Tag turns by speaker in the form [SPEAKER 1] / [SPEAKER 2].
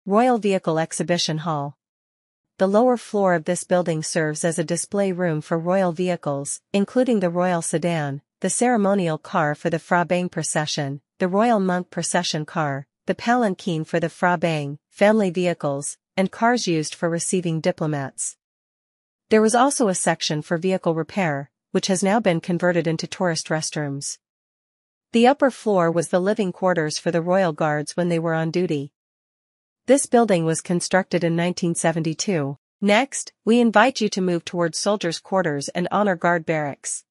[SPEAKER 1] Royal Vehicle Exhibition Hall. The lower floor of this building serves as a display room for royal vehicles, including the royal sedan, the ceremonial car for the Phra Bang procession, the royal monk procession car, the palanquin for the Phra Bang, family vehicles, and cars used for receiving diplomats. There was also a section for vehicle repair, which has now been converted into tourist restrooms. The upper floor was the living quarters for the royal guards when they were on duty. This building was constructed in 1972. Next, we invite you to move towards soldiers' quarters and honor guard barracks.